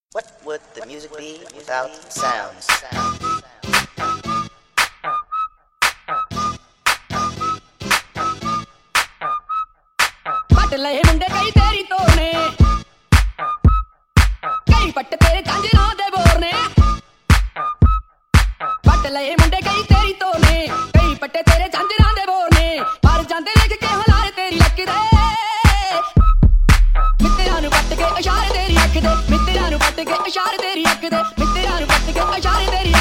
What would the music be without sounds? पट लए मुंडे कई तेरी तोड़ने कई पट तेरे झांझरां दे बोरने पट लए मुंडे कई तेरी तोड़ने कई पट तेरे झांझरां दे बोरने पर जांदे देख के हलारे तेरी लक दे मित्तरां नूं पट के इशारे तेरी अख दे मित्तरां नूं पट के इशारे तेरी अख दे मित्तरां नूं पट के इशारे तेरी